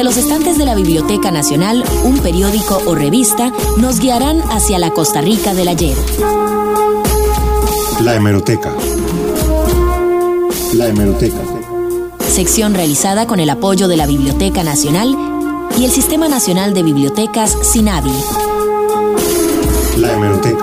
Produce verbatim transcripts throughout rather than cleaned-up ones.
los estantes de la Biblioteca Nacional, un periódico o revista nos guiarán hacia la Costa Rica del ayer. La hemeroteca. La hemeroteca. Sección realizada con el apoyo de la Biblioteca Nacional y el Sistema Nacional de Bibliotecas, SINABI. La hemeroteca.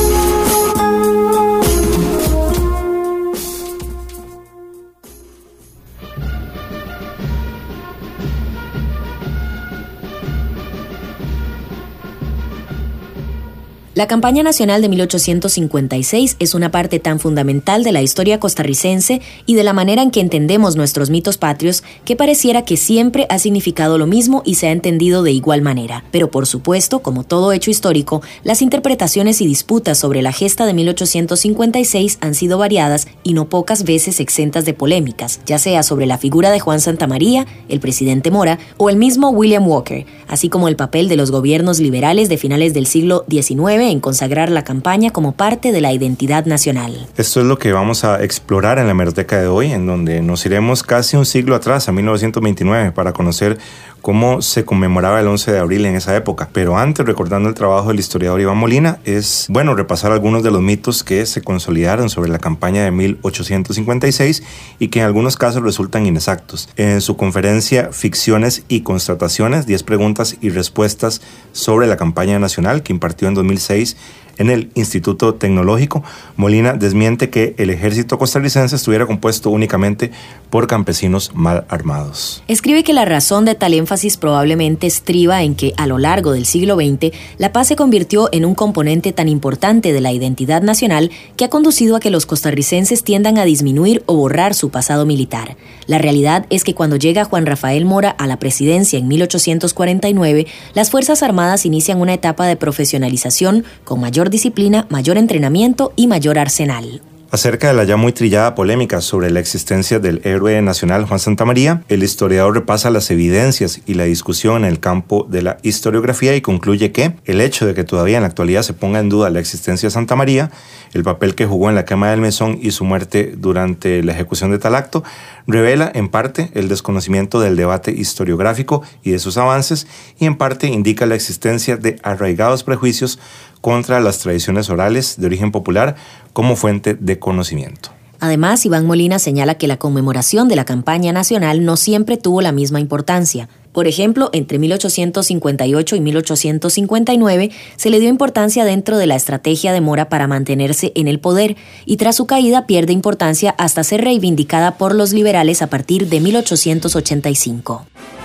La campaña nacional de mil ochocientos cincuenta y seis es una parte tan fundamental de la historia costarricense y de la manera en que entendemos nuestros mitos patrios que pareciera que siempre ha significado lo mismo y se ha entendido de igual manera. Pero por supuesto, como todo hecho histórico, las interpretaciones y disputas sobre la gesta de mil ochocientos cincuenta y seis han sido variadas y no pocas veces exentas de polémicas, ya sea sobre la figura de Juan Santamaría, el presidente Mora o el mismo William Walker, así como el papel de los gobiernos liberales de finales del siglo diecinueve en consagrar la campaña como parte de la identidad nacional. Esto es lo que vamos a explorar en la hemeroteca de hoy, en donde nos iremos casi un siglo atrás, a mil novecientos veintinueve, para conocer cómo se conmemoraba el once de abril en esa época. Pero antes, recordando el trabajo del historiador Iván Molina, es bueno repasar algunos de los mitos que se consolidaron sobre la campaña de mil ochocientos cincuenta y seis y que en algunos casos resultan inexactos. En su conferencia Ficciones y Constataciones, diez preguntas y respuestas sobre la campaña nacional, que impartió en dos mil seis en el Instituto Tecnológico, Molina desmiente que el ejército costarricense estuviera compuesto únicamente por campesinos mal armados. Escribe que la razón de tal énfasis probablemente estriba en que a lo largo del siglo veinte la paz se convirtió en un componente tan importante de la identidad nacional que ha conducido a que los costarricenses tiendan a disminuir o borrar su pasado militar. La realidad es que cuando llega Juan Rafael Mora a la presidencia en mil ochocientos cuarenta y nueve, las Fuerzas Armadas inician una etapa de profesionalización con mayor disciplina, mayor entrenamiento y mayor arsenal. Acerca de la ya muy trillada polémica sobre la existencia del héroe nacional Juan Santamaría, el historiador repasa las evidencias y la discusión en el campo de la historiografía y concluye que el hecho de que todavía en la actualidad se ponga en duda la existencia de Santamaría, el papel que jugó en la quema del Mesón y su muerte durante la ejecución de tal acto, revela en parte el desconocimiento del debate historiográfico y de sus avances y en parte indica la existencia de arraigados prejuicios contra las tradiciones orales de origen popular como fuente de conocimiento. Además, Iván Molina señala que la conmemoración de la campaña nacional no siempre tuvo la misma importancia. Por ejemplo, entre mil ochocientos cincuenta y ocho y mil ochocientos cincuenta y nueve se le dio importancia dentro de la estrategia de Mora para mantenerse en el poder y tras su caída pierde importancia hasta ser reivindicada por los liberales a partir de mil ochocientos ochenta y cinco.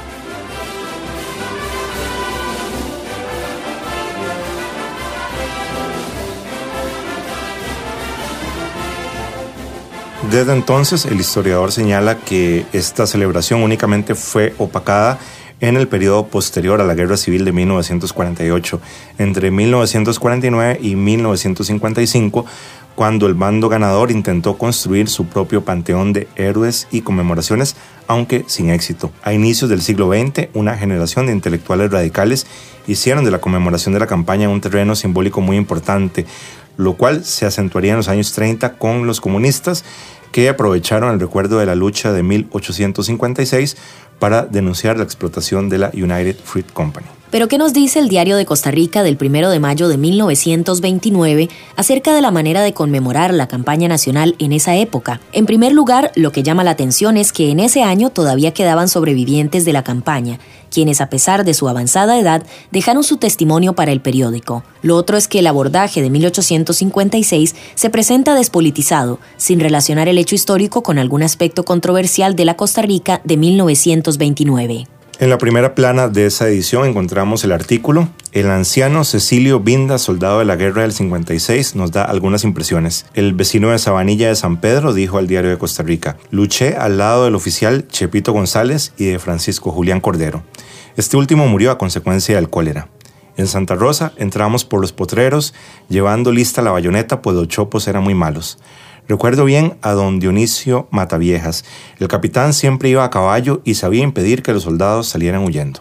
Desde entonces, el historiador señala que esta celebración únicamente fue opacada en el periodo posterior a la Guerra Civil de mil novecientos cuarenta y ocho, entre mil novecientos cuarenta y nueve y mil novecientos cincuenta y cinco, cuando el bando ganador intentó construir su propio panteón de héroes y conmemoraciones, aunque sin éxito. A inicios del siglo veinte, una generación de intelectuales radicales hicieron de la conmemoración de la campaña un terreno simbólico muy importante, lo cual se acentuaría en los años treinta con los comunistas, que aprovecharon el recuerdo de la lucha de mil ochocientos cincuenta y seis para denunciar la explotación de la United Fruit Company. Pero ¿qué nos dice el Diario de Costa Rica del primero de mayo de mil novecientos veintinueve acerca de la manera de conmemorar la campaña nacional en esa época? En primer lugar, lo que llama la atención es que en ese año todavía quedaban sobrevivientes de la campaña, quienes a pesar de su avanzada edad dejaron su testimonio para el periódico. Lo otro es que el abordaje de mil ochocientos cincuenta y seis se presenta despolitizado, sin relacionar el hecho histórico con algún aspecto controversial de la Costa Rica de mil novecientos veintinueve. En la primera plana de esa edición encontramos el artículo El anciano Cecilio Binda, soldado de la guerra del cincuenta y seis, nos da algunas impresiones. El vecino de Sabanilla de San Pedro dijo al Diario de Costa Rica: luché al lado del oficial Chepito González y de Francisco Julián Cordero. Este último murió a consecuencia del cólera. En Santa Rosa entramos por los potreros llevando lista la bayoneta, pues los chopos eran muy malos. Recuerdo bien a don Dionisio Mataviejas. El capitán siempre iba a caballo y sabía impedir que los soldados salieran huyendo.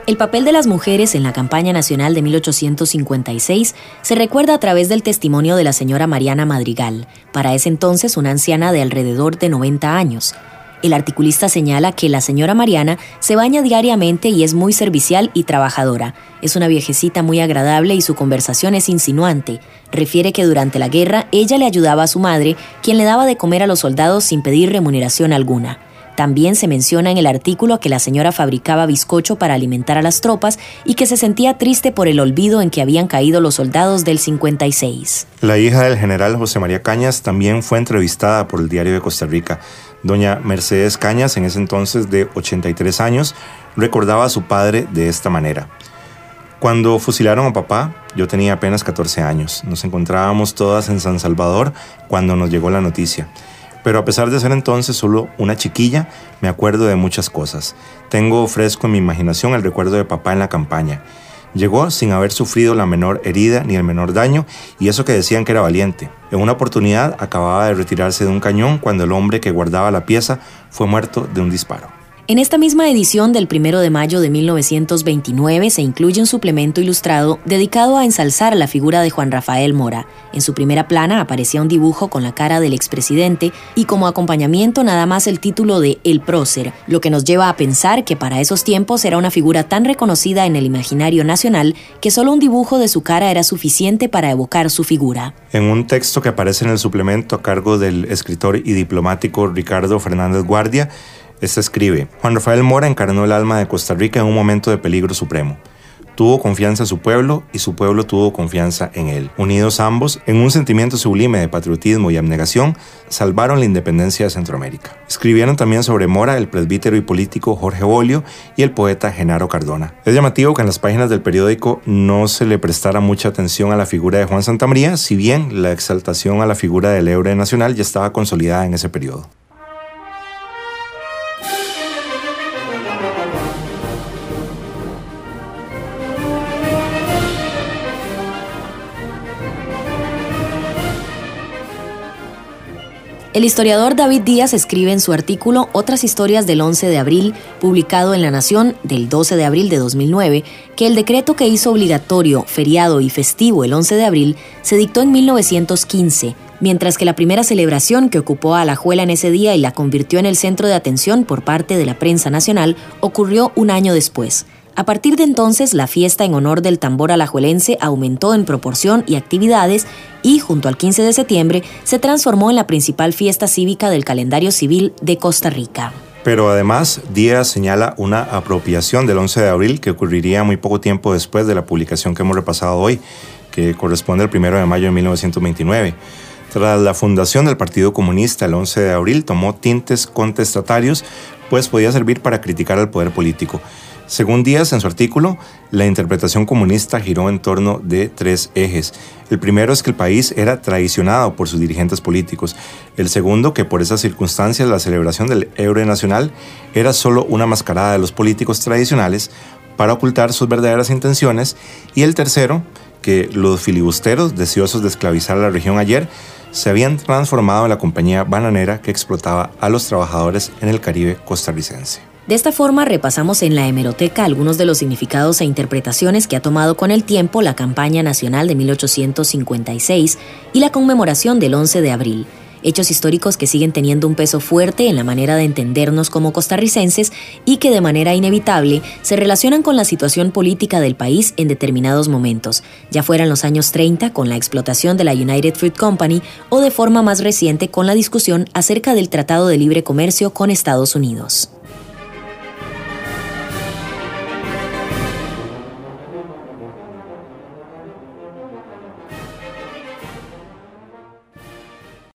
El papel de las mujeres en la campaña nacional de mil ochocientos cincuenta y seis se recuerda a través del testimonio de la señora Mariana Madrigal, para ese entonces una anciana de alrededor de noventa años. El articulista señala que la señora Mariana se baña diariamente y es muy servicial y trabajadora. Es una viejecita muy agradable y su conversación es insinuante. Refiere que durante la guerra ella le ayudaba a su madre, quien le daba de comer a los soldados sin pedir remuneración alguna. También se menciona en el artículo que la señora fabricaba bizcocho para alimentar a las tropas y que se sentía triste por el olvido en que habían caído los soldados del cincuenta y seis. La hija del general José María Cañas también fue entrevistada por el Diario de Costa Rica. Doña Mercedes Cañas, en ese entonces de ochenta y tres años, recordaba a su padre de esta manera. Cuando fusilaron a papá, yo tenía apenas catorce años. Nos encontrábamos todas en San Salvador cuando nos llegó la noticia. Pero a pesar de ser entonces solo una chiquilla, me acuerdo de muchas cosas. Tengo fresco en mi imaginación el recuerdo de papá en la campaña. Llegó sin haber sufrido la menor herida ni el menor daño, y eso que decían que era valiente. En una oportunidad acababa de retirarse de un cañón cuando el hombre que guardaba la pieza fue muerto de un disparo. En esta misma edición del primero de mayo de mil novecientos veintinueve se incluye un suplemento ilustrado dedicado a ensalzar la figura de Juan Rafael Mora. En su primera plana aparecía un dibujo con la cara del expresidente y como acompañamiento nada más el título de El Prócer, lo que nos lleva a pensar que para esos tiempos era una figura tan reconocida en el imaginario nacional que solo un dibujo de su cara era suficiente para evocar su figura. En un texto que aparece en el suplemento a cargo del escritor y diplomático Ricardo Fernández Guardia, este escribe: Juan Rafael Mora encarnó el alma de Costa Rica en un momento de peligro supremo. Tuvo confianza en su pueblo y su pueblo tuvo confianza en él. Unidos ambos, en un sentimiento sublime de patriotismo y abnegación, salvaron la independencia de Centroamérica. Escribieron también sobre Mora el presbítero y político Jorge Bolio y el poeta Genaro Cardona. Es llamativo que en las páginas del periódico no se le prestara mucha atención a la figura de Juan Santamaría, si bien la exaltación a la figura del héroe nacional ya estaba consolidada en ese periodo. El historiador David Díaz escribe en su artículo Otras historias del once de abril, publicado en La Nación del doce de abril de dos mil nueve, que el decreto que hizo obligatorio, feriado y festivo el once de abril se dictó en mil novecientos quince, mientras que la primera celebración que ocupó a Alajuela en ese día y la convirtió en el centro de atención por parte de la prensa nacional ocurrió un año después. A partir de entonces, la fiesta en honor del tambor alajuelense aumentó en proporción y actividades y, junto al quince de septiembre, se transformó en la principal fiesta cívica del calendario civil de Costa Rica. Pero además, Díaz señala una apropiación del once de abril que ocurriría muy poco tiempo después de la publicación que hemos repasado hoy, que corresponde al primero de mayo de mil novecientos veintinueve. Tras la fundación del Partido Comunista el once de abril, tomó tintes contestatarios, pues podía servir para criticar al poder político. Según Díaz, en su artículo, la interpretación comunista giró en torno de tres ejes. El primero es que el país era traicionado por sus dirigentes políticos. El segundo, que por esas circunstancias la celebración del héroe nacional era solo una mascarada de los políticos tradicionales para ocultar sus verdaderas intenciones. Y el tercero, que los filibusteros, deseosos de esclavizar a la región ayer, se habían transformado en la compañía bananera que explotaba a los trabajadores en el Caribe costarricense. De esta forma repasamos en la hemeroteca algunos de los significados e interpretaciones que ha tomado con el tiempo la campaña nacional de mil ochocientos cincuenta y seis y la conmemoración del once de abril, hechos históricos que siguen teniendo un peso fuerte en la manera de entendernos como costarricenses y que de manera inevitable se relacionan con la situación política del país en determinados momentos, ya fuera en los años treinta con la explotación de la United Fruit Company o de forma más reciente con la discusión acerca del Tratado de Libre Comercio con Estados Unidos.